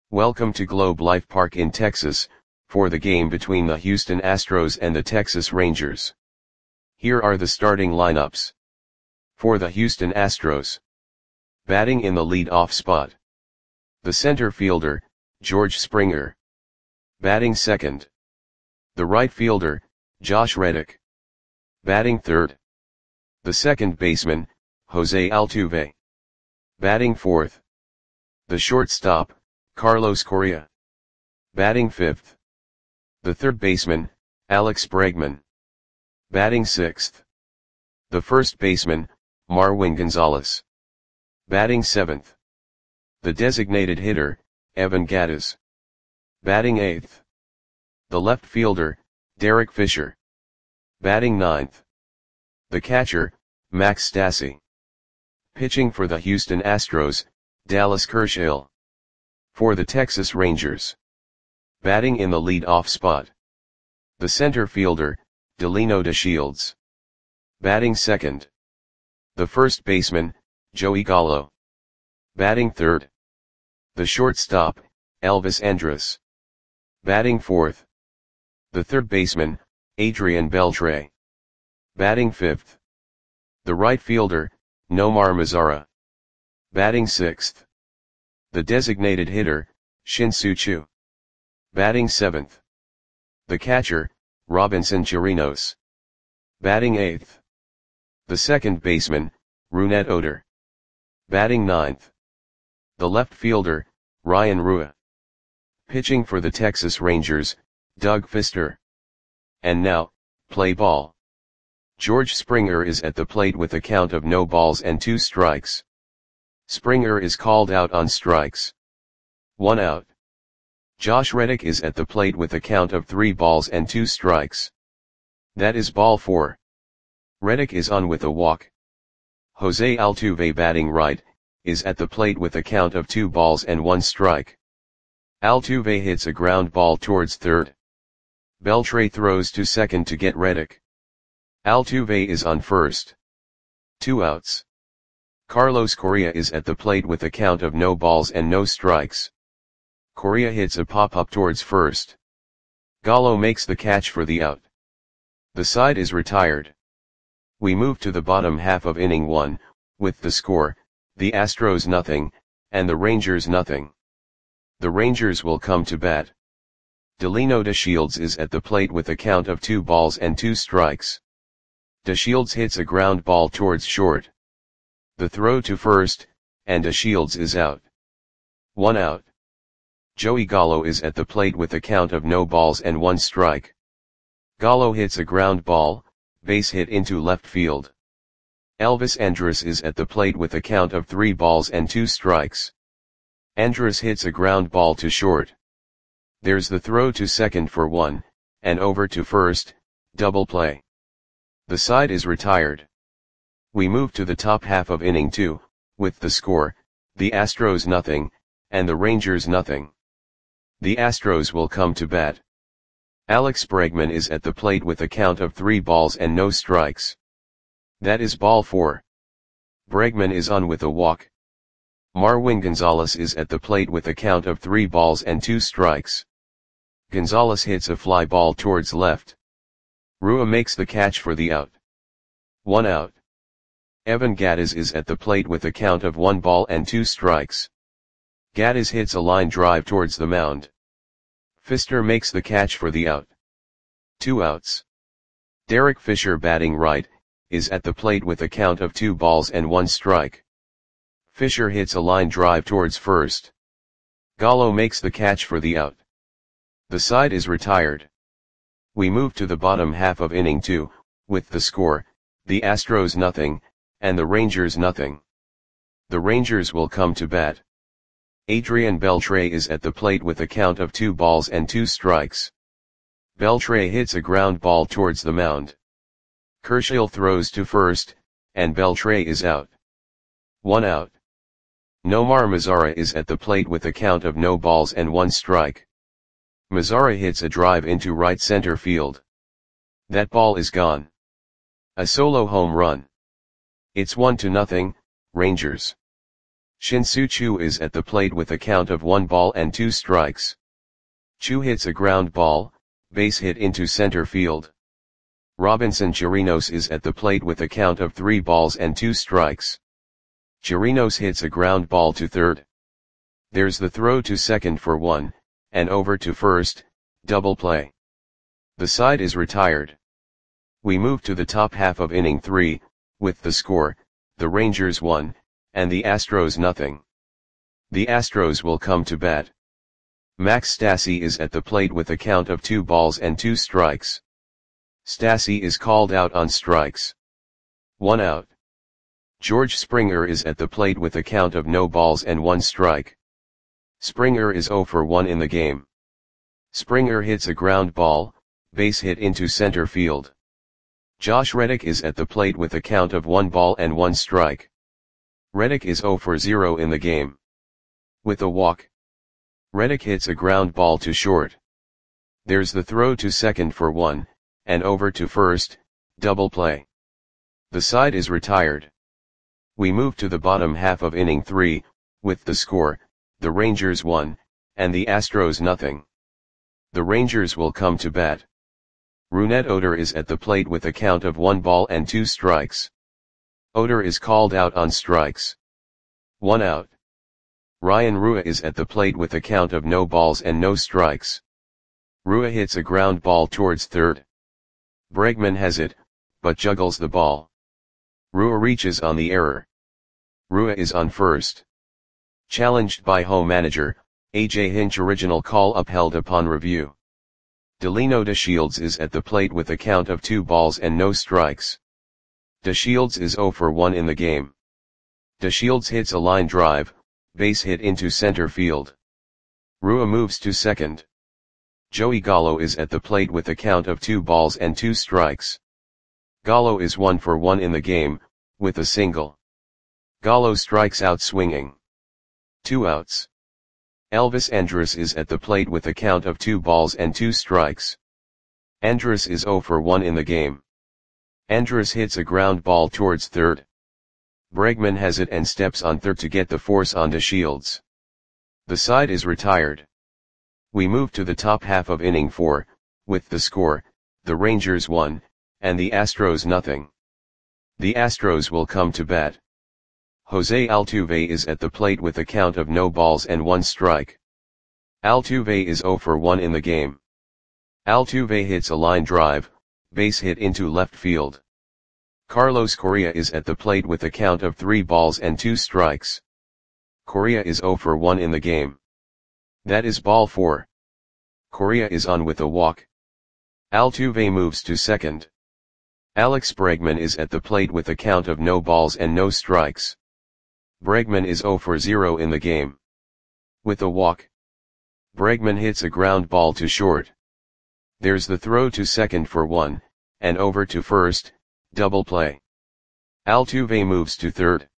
Welcome to Globe Life Park in Texas, for the game between the Houston Astros and the Texas Rangers. Here are the starting lineups. For the Houston Astros. Batting in the lead-off spot. The center fielder, George Springer. Batting second. The right fielder, Josh Reddick. Batting third. The second baseman, Jose Altuve. Batting fourth. The shortstop, Carlos Correa. Batting fifth. The third baseman, Alex Bregman. Batting sixth. The first baseman, Marwin Gonzalez. Batting seventh. The designated hitter, Evan Gattis. Batting eighth. The left fielder, Derek Fisher. Batting ninth. The catcher, Max Stassi. Pitching for the Houston Astros, Dallas Kershaw. For the Texas Rangers. Batting in the lead-off spot. The center fielder, Delino DeShields. Batting second. The first baseman, Joey Gallo. Batting third. The shortstop, Elvis Andrus. Batting fourth. The third baseman, Adrian Beltre. Batting fifth. The right fielder, Nomar Mazara. Batting sixth. The designated hitter, Shin-Soo Choo. Batting seventh. The catcher, Robinson Chirinos. Batting eighth. The second baseman, Rougned Odor. Batting ninth. The left fielder, Ryan Rua. Pitching for the Texas Rangers, Doug Fister. And now, play ball. George Springer is at the plate with a count of no balls and 2 strikes. Springer is called out on strikes. 1 out. Josh Reddick is at the plate with a count of 3 balls and 2 strikes. That is ball 4. Reddick is on with a walk. Jose Altuve, batting right, is at the plate with a count of 2 balls and 1 strike. Altuve hits a ground ball towards third. Beltre throws to second to get Reddick. Altuve is on first. 2 outs. Carlos Correa is at the plate with a count of no balls and no strikes. Correa hits a pop-up towards first. Gallo makes the catch for the out. The side is retired. We move to the bottom half of inning 1, with the score, the Astros nothing, and the Rangers nothing. The Rangers will come to bat. Delino DeShields is at the plate with a count of 2 balls and 2 strikes. DeShields hits a ground ball towards short. The throw to first, and DeShields is out. 1 out. Joey Gallo is at the plate with a count of no balls and 1 strike. Gallo hits a ground ball, base hit into left field. Elvis Andrus is at the plate with a count of 3 balls and 2 strikes. Andrus hits a ground ball to short. There's the throw to second for 1, and over to first, double play. The side is retired. We move to the top half of inning 2, with the score, the Astros nothing, and the Rangers nothing. The Astros will come to bat. Alex Bregman is at the plate with a count of 3 balls and no strikes. That is ball 4. Bregman is on with a walk. Marwin Gonzalez is at the plate with a count of 3 balls and 2 strikes. Gonzalez hits a fly ball towards left. Rua makes the catch for the out. 1 out. Evan Gattis is at the plate with a count of 1 ball and 2 strikes. Gattis hits a line drive towards the mound. Fister makes the catch for the out. 2 outs. Derek Fisher, batting right, is at the plate with a count of 2 balls and 1 strike. Fisher hits a line drive towards first. Gallo makes the catch for the out. The side is retired. We move to the bottom half of inning 2, with the score, the Astros nothing, and the Rangers nothing. The Rangers will come to bat. Adrian Beltre is at the plate with a count of 2 balls and 2 strikes. Beltre hits a ground ball towards the mound. Kershaw throws to first, and Beltre is out. 1 out. Nomar Mazara is at the plate with a count of no balls and 1 strike. Mazara hits a drive into right center field. That ball is gone. A solo home run. It's 1-0, Rangers. Shin-Soo Choo is at the plate with a count of 1 ball and 2 strikes. Choo hits a ground ball, base hit into center field. Robinson Chirinos is at the plate with a count of 3 balls and 2 strikes. Chirinos hits a ground ball to third. There's the throw to second for 1, and over to first, double play. The side is retired. We move to the top half of inning 3, with the score, the Rangers 1, and the Astros nothing. The Astros will come to bat. Max Stassi is at the plate with a count of 2 balls and 2 strikes. Stassi is called out on strikes. 1 out. George Springer is at the plate with a count of no balls and 1 strike. Springer is 0 for 1 in the game. Springer hits a ground ball, base hit into center field. Josh Reddick is at the plate with a count of 1 ball and 1 strike. Reddick is 0 for 0 in the game. With a walk. Reddick hits a ground ball to short. There's the throw to second for 1, and over to first, double play. The side is retired. We move to the bottom half of inning 3, with the score, the Rangers 1, and the Astros nothing. The Rangers will come to bat. Rougned Odor is at the plate with a count of 1 ball and 2 strikes. Odor is called out on strikes. 1 out. Ryan Rua is at the plate with a count of no balls and no strikes. Rua hits a ground ball towards third. Bregman has it, but juggles the ball. Rua reaches on the error. Rua is on first. Challenged by home manager, A.J. Hinch. Original call upheld upon review. Delino DeShields is at the plate with a count of 2 balls and no strikes. DeShields is 0 for 1 in the game. DeShields hits a line drive, base hit into center field. Rua moves to second. Joey Gallo is at the plate with a count of 2 balls and 2 strikes. Gallo is 1 for 1 in the game, with a single. Gallo strikes out swinging. 2 outs. Elvis Andrus is at the plate with a count of 2 balls and 2 strikes. Andrus is 0 for 1 in the game. Andrus hits a ground ball towards third. Bregman has it and steps on third to get the force on DeShields. The side is retired. We move to the top half of inning 4, with the score, the Rangers 1, and the Astros nothing. The Astros will come to bat. Jose Altuve is at the plate with a count of no balls and 1 strike. Altuve is 0 for 1 in the game. Altuve hits a line drive, base hit into left field. Carlos Correa is at the plate with a count of 3 balls and 2 strikes. Correa is 0 for 1 in the game. That is ball 4. Correa is on with a walk. Altuve moves to second. Alex Bregman is at the plate with a count of no balls and no strikes. Bregman is 0 for 0 in the game. With a walk. Bregman hits a ground ball to short. There's the throw to second for 1, and over to first, double play. Altuve moves to third.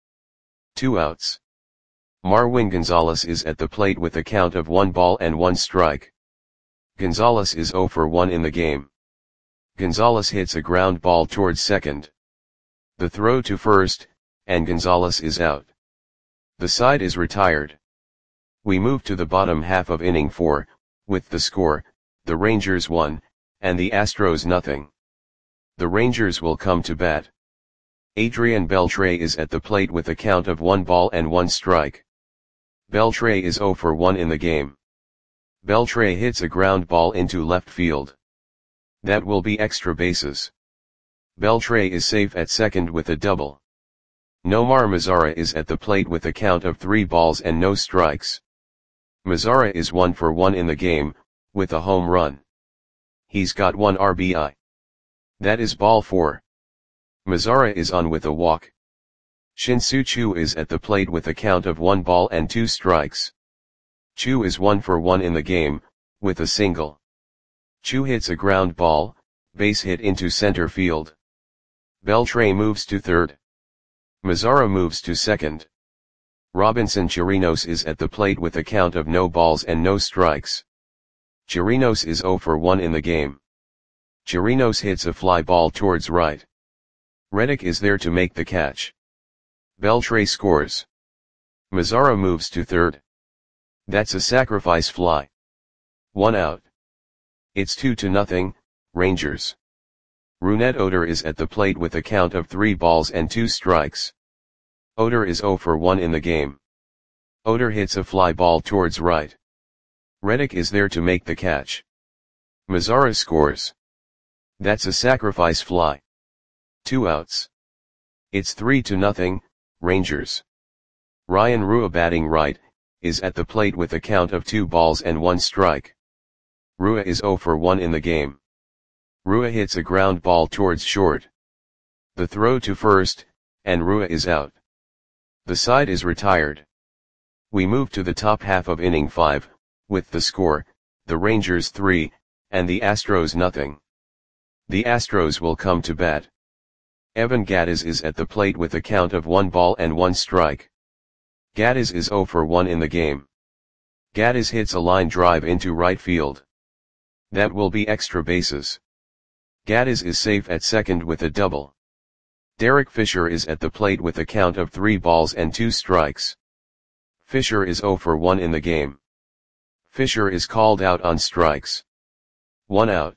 2 outs. Marwin Gonzalez is at the plate with a count of 1 ball and 1 strike. Gonzalez is 0 for 1 in the game. Gonzalez hits a ground ball towards second. The throw to first, and Gonzalez is out. The side is retired. We move to the bottom half of inning 4, with the score, the Rangers 1, and the Astros nothing. The Rangers will come to bat. Adrian Beltre is at the plate with a count of 1 ball and 1 strike. Beltre is 0 for 1 in the game. Beltre hits a ground ball into left field. That will be extra bases. Beltre is safe at second with a double. Nomar Mazara is at the plate with a count of 3 balls and no strikes. Mazara is 1 for 1 in the game, with a home run. He's got 1 RBI. That is ball 4. Mazara is on with a walk. Shin-Soo Choo is at the plate with a count of 1 ball and 2 strikes. Choo is 1 for 1 in the game, with a single. Choo hits a ground ball, base hit into center field. Beltre moves to third. Mazara moves to second. Robinson Chirinos is at the plate with a count of no balls and no strikes. Chirinos is 0 for 1 in the game. Chirinos hits a fly ball towards right. Reddick is there to make the catch. Beltre scores. Mazzara moves to third. That's a sacrifice fly. 1 out. It's 2-0, Rangers. Rougned Odor is at the plate with a count of 3 balls and 2 strikes. Odor is 0 for 1 in the game. Odor hits a fly ball towards right. Reddick is there to make the catch. Mazzara scores. That's a sacrifice fly. 2 outs. It's 3-0, Rangers. Ryan Rua batting right, is at the plate with a count of 2 balls and 1 strike. Rua is 0 for 1 in the game. Rua hits a ground ball towards short. The throw to first, and Rua is out. The side is retired. We move to the top half of inning 5, with the score, the Rangers 3, and the Astros nothing. The Astros will come to bat. Evan Gattis is at the plate with a count of 1 ball and 1 strike. Gattis is 0 for 1 in the game. Gattis hits a line drive into right field. That will be extra bases. Gattis is safe at second with a double. Derek Fisher is at the plate with a count of 3 balls and 2 strikes. Fisher is 0 for 1 in the game. Fisher is called out on strikes. 1 out.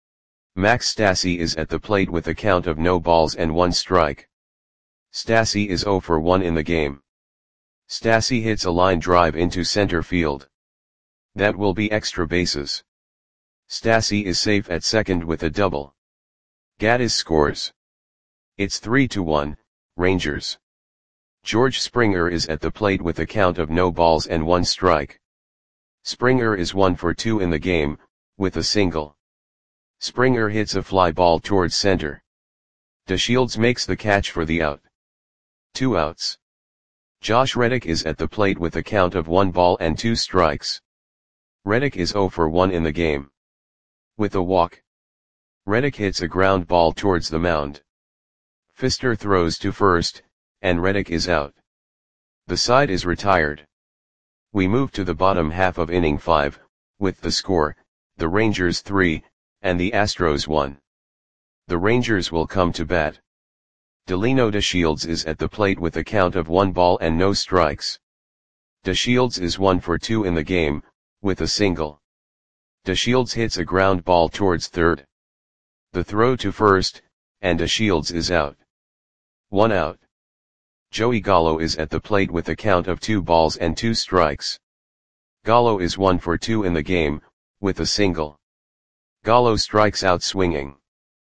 Max Stassi is at the plate with a count of no balls and 1 strike. Stassi is 0 for 1 in the game. Stassi hits a line drive into center field. That will be extra bases. Stassi is safe at second with a double. Gattis scores. It's 3-1, Rangers. George Springer is at the plate with a count of no balls and 1 strike. Springer is 1 for 2 in the game, with a single. Springer hits a fly ball towards center. DeShields makes the catch for the out. 2 outs. Josh Reddick is at the plate with a count of 1 ball and 2 strikes. Reddick is 0 for 1 in the game. With a walk. Reddick hits a ground ball towards the mound. Pfister throws to first, and Reddick is out. The side is retired. We move to the bottom half of inning 5, with the score, the Rangers 3, and the Astros 1. The Rangers will come to bat. Delino DeShields is at the plate with a count of 1 ball and no strikes. DeShields is 1 for 2 in the game, with a single. DeShields hits a ground ball towards third. The throw to first, and DeShields is out. 1 out. Joey Gallo is at the plate with a count of 2 balls and 2 strikes. Gallo is 1 for 2 in the game, with a single. Gallo strikes out swinging.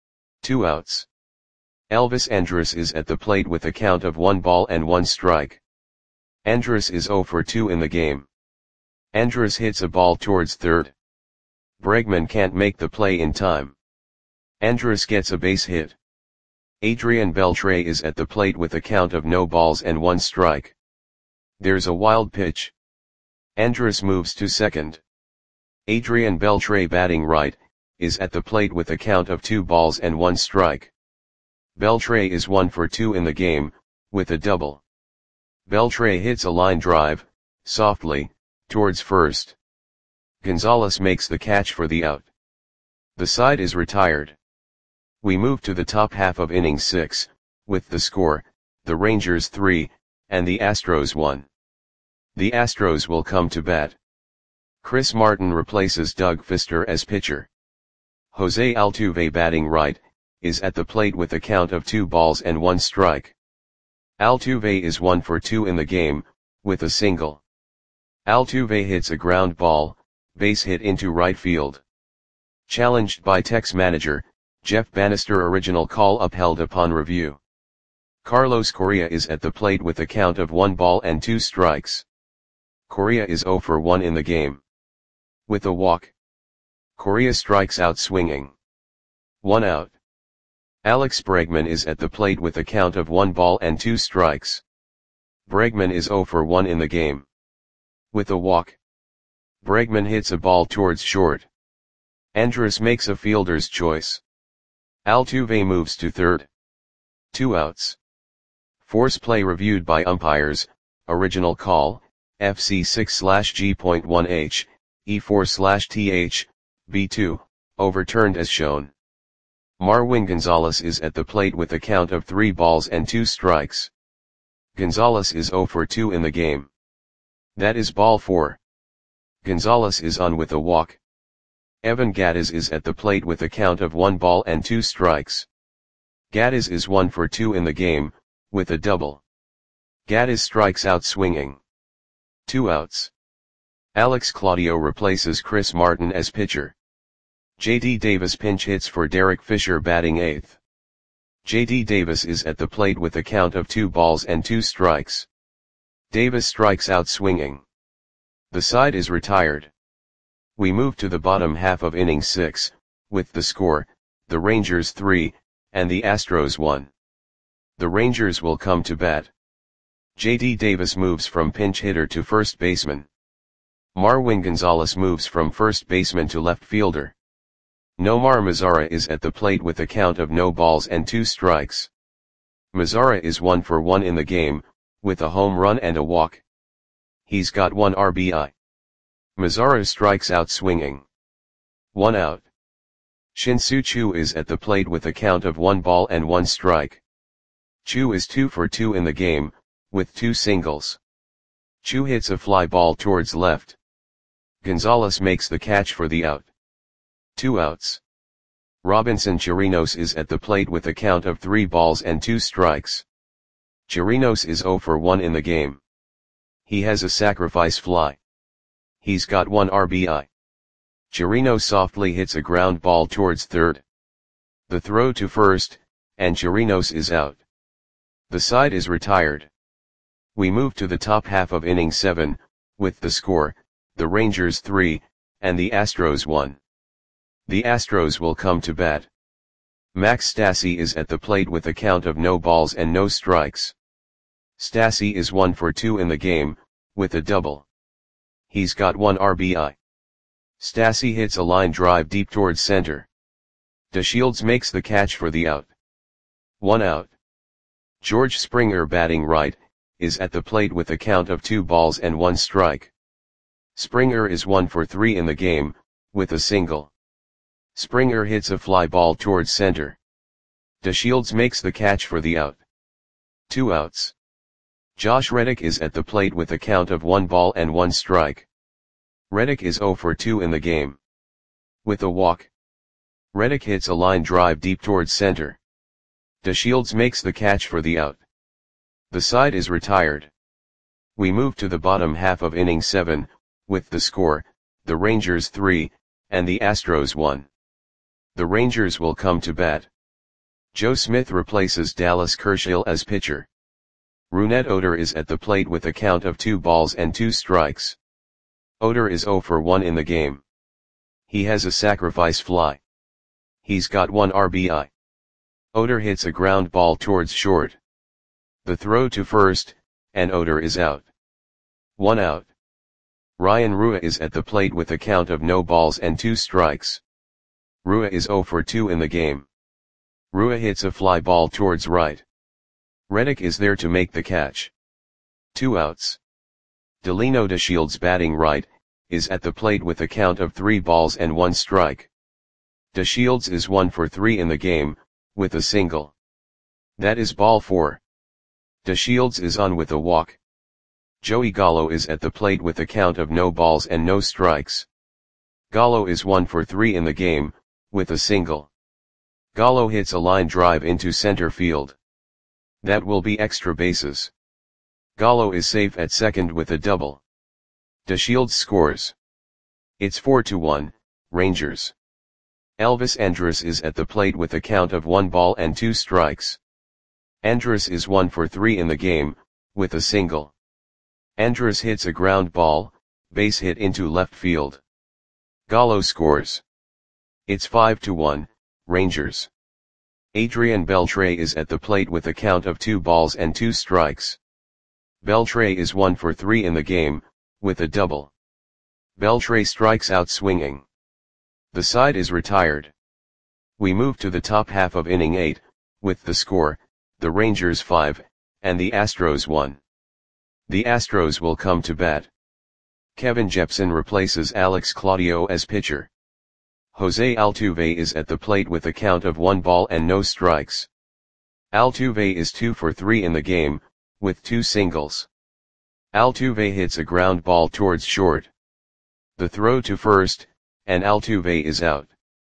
2 outs. Elvis Andrus is at the plate with a count of 1 ball and 1 strike. Andrus is 0 for 2 in the game. Andrus hits a ball towards third. Bregman can't make the play in time. Andrus gets a base hit. Adrian Beltre is at the plate with a count of no balls and 1 strike. There's a wild pitch. Andrus moves to second. Adrian Beltre batting right, is at the plate with a count of 2 balls and 1 strike. Beltre is 1 for 2 in the game, with a double. Beltre hits a line drive, softly, towards first. Gonzalez makes the catch for the out. The side is retired. We move to the top half of inning 6, with the score, the Rangers 3, and the Astros 1. The Astros will come to bat. Chris Martin replaces Doug Pfister as pitcher. Jose Altuve batting right, is at the plate with a count of 2 balls and 1 strike. Altuve is 1 for 2 in the game, with a single. Altuve hits a ground ball, base hit into right field. Challenged by Tex manager, Jeff Bannister. Original call upheld upon review. Carlos Correa is at the plate with a count of 1 ball and 2 strikes. Correa is 0 for 1 in the game. With a walk. Correa strikes out swinging. 1 out. Alex Bregman is at the plate with a count of 1 ball and 2 strikes. Bregman is 0 for 1 in the game. With a walk. Bregman hits a ball towards short. Andrus makes a fielder's choice. Altuve moves to third. 2 outs. Force play reviewed by umpires. Original call, FC 6/G.1H, E4/TH, B2, overturned as shown. Marwin Gonzalez is at the plate with a count of 3 balls and 2 strikes. Gonzalez is 0 for 2 in the game. That is ball 4. Gonzalez is on with a walk. Evan Gattis is at the plate with a count of 1 ball and 2 strikes. Gattis is 1 for 2 in the game, with a double. Gattis strikes out swinging. 2 outs. Alex Claudio replaces Chris Martin as pitcher. J.D. Davis pinch hits for Derek Fisher batting 8th. J.D. Davis is at the plate with a count of 2 balls and 2 strikes. Davis strikes out swinging. The side is retired. We move to the bottom half of inning 6, with the score, the Rangers 3, and the Astros 1. The Rangers will come to bat. J.D. Davis moves from pinch hitter to first baseman. Marwin Gonzalez moves from first baseman to left fielder. Nomar Mazara is at the plate with a count of no balls and 2 strikes. Mazara is 1 for 1 in the game, with a home run and a walk. He's got 1 RBI. Mazara strikes out swinging. 1 out. Shin-Soo Choo is at the plate with a count of 1 ball and 1 strike. Choo is 2 for 2 in the game, with 2 singles. Choo hits a fly ball towards left. Gonzalez makes the catch for the out. 2 outs. Robinson Chirinos is at the plate with a count of 3 balls and 2 strikes. Chirinos is 0 for 1 in the game. He has a sacrifice fly. He's got 1 RBI. Chirinos softly hits a ground ball towards third. The throw to first, and Chirinos is out. The side is retired. We move to the top half of inning 7, with the score, the Rangers 3, and the Astros 1. The Astros will come to bat. Max Stassi is at the plate with a count of no balls and no strikes. Stassi is 1 for 2 in the game, with a double. He's got 1 RBI. Stassi hits a line drive deep towards center. DeShields makes the catch for the out. 1 out. George Springer batting right, is at the plate with a count of 2 balls and 1 strike. Springer is 1 for 3 in the game, with a single. Springer hits a fly ball towards center. DeShields makes the catch for the out. 2 outs. Josh Reddick is at the plate with a count of 1 ball and 1 strike. Reddick is 0 for 2 in the game. With a walk. Reddick hits a line drive deep towards center. DeShields makes the catch for the out. The side is retired. We move to the bottom half of inning 7, with the score, the Rangers 3, and the Astros 1. The Rangers will come to bat. Joe Smith replaces Dallas Kershaw as pitcher. Rougned Odor is at the plate with a count of 2 balls and 2 strikes. Odor is 0 for 1 in the game. He has a sacrifice fly. He's got 1 RBI. Odor hits a ground ball towards short. The throw to first, and Odor is out. 1 out. Ryan Rua is at the plate with a count of no balls and 2 strikes. Rua is 0 for 2 in the game. Rua hits a fly ball towards right. Reddick is there to make the catch. 2 outs. Delino DeShields batting right, is at the plate with a count of 3 balls and 1 strike. DeShields is 1 for 3 in the game, with a single. That is ball 4. DeShields is on with a walk. Joey Gallo is at the plate with a count of no balls and no strikes. Gallo is 1 for 3 in the game, with a single. Gallo hits a line drive into center field. That will be extra bases. Gallo is safe at second with a double. DeShields scores. It's 4-1, Rangers. Elvis Andrus is at the plate with a count of 1 ball and 2 strikes. Andrus is 1 for 3 in the game, with a single. Andrus hits a ground ball, base hit into left field. Gallo scores. It's 5-1, Rangers. Adrian Beltre is at the plate with a count of 2 balls and 2 strikes. Beltre is 1 for 3 in the game, with a double. Beltre strikes out swinging. The side is retired. We move to the top half of inning 8, with the score, the Rangers 5, and the Astros 1. The Astros will come to bat. Kevin Jepsen replaces Alex Claudio as pitcher. Jose Altuve is at the plate with a count of 1 ball and no strikes. Altuve is 2 for 3 in the game, with 2 singles. Altuve hits a ground ball towards short. The throw to first, and Altuve is out.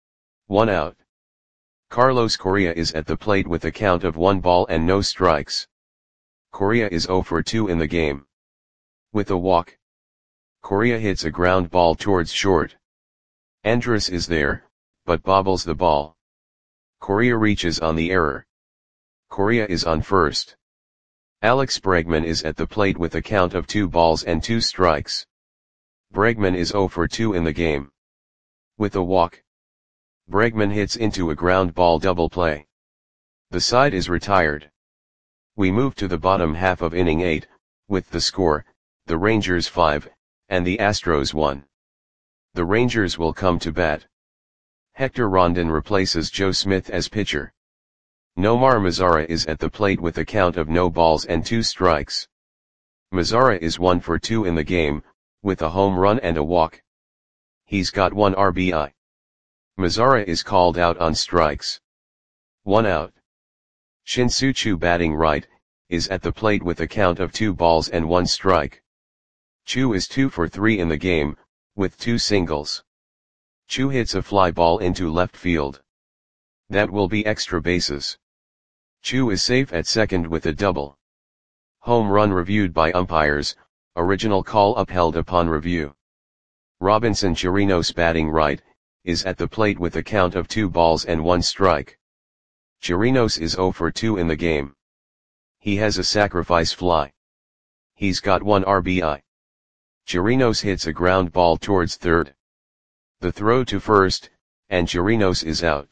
1 out. Carlos Correa is at the plate with a count of 1 ball and no strikes. Correa is 0 for 2 in the game. With a walk. Correa hits a ground ball towards short. Andrus is there, but bobbles the ball. Correa reaches on the error. Correa is on first. Alex Bregman is at the plate with a count of 2 balls and 2 strikes. Bregman is 0 for 2 in the game. With a walk. Bregman hits into a ground ball double play. The side is retired. We move to the bottom half of inning 8, with the score, the Rangers 5, and the Astros 1. The Rangers will come to bat. Hector Rondon replaces Joe Smith as pitcher. Nomar Mazara is at the plate with a count of no balls and 2 strikes. Mazara is 1 for 2 in the game, with a home run and a walk. He's got 1 RBI. Mazara is called out on strikes. 1 out. Shin-Soo Choo, batting right, is at the plate with a count of 2 balls and 1 strike. Choo is 2 for 3 in the game, with 2 singles. Choo hits a fly ball into left field. That will be extra bases. Choo is safe at second with a double. Home run reviewed by umpires, original call upheld upon review. Robinson Chirinos, batting right, is at the plate with a count of 2 balls and 1 strike. Chirinos is 0 for 2 in the game. He has a sacrifice fly. He's got 1 RBI. Chirinos hits a ground ball towards third. The throw to first, and Chirinos is out.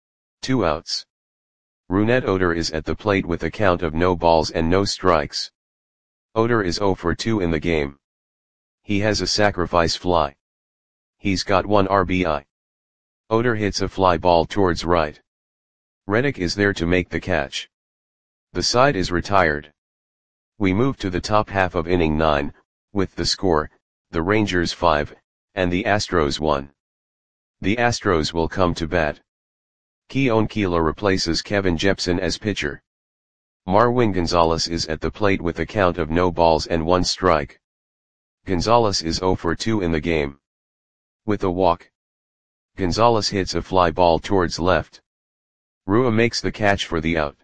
2 outs. Rougned Odor is at the plate with a count of no balls and no strikes. Odor is 0 for 2 in the game. He has a sacrifice fly. He's got 1 RBI. Odor hits a fly ball towards right. Reddick is there to make the catch. The side is retired. We move to the top half of inning 9, with the score, the Rangers 5, and the Astros 1. The Astros will come to bat. Keon Kela replaces Kevin Jepsen as pitcher. Marwin Gonzalez is at the plate with a count of no balls and 1 strike. Gonzalez is 0 for 2 in the game. With a walk. Gonzalez hits a fly ball towards left. Rua makes the catch for the out.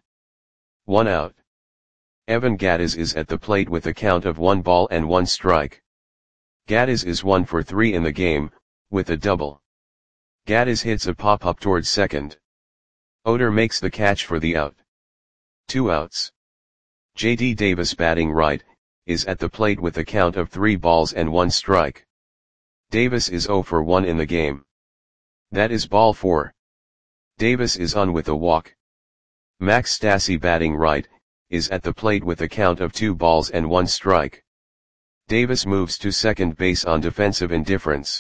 1 out. Evan Gattis is at the plate with a count of 1 ball and 1 strike. Gattis is 1 for 3 in the game, with a double. Gattis hits a pop-up towards second. Odor makes the catch for the out. 2 outs. J.D. Davis, batting right, is at the plate with a count of 3 balls and 1 strike. Davis is 0 for 1 in the game. That is ball 4. Davis is on with a walk. Max Stassi, batting right, is at the plate with a count of 2 balls and 1 strike. Davis moves to second base on defensive indifference.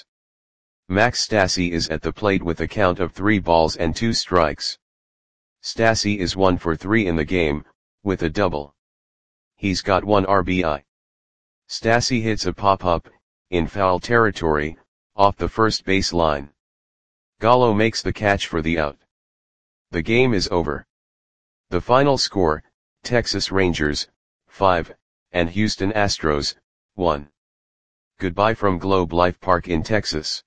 Max Stassi is at the plate with a count of 3 balls and 2 strikes. Stassi is 1 for 3 in the game, with a double. He's got 1 RBI. Stassi hits a pop-up, in foul territory, off the first base line. Gallo makes the catch for the out. The game is over. The final score, Texas Rangers, 5, and Houston Astros, 1. Goodbye from Globe Life Park in Texas.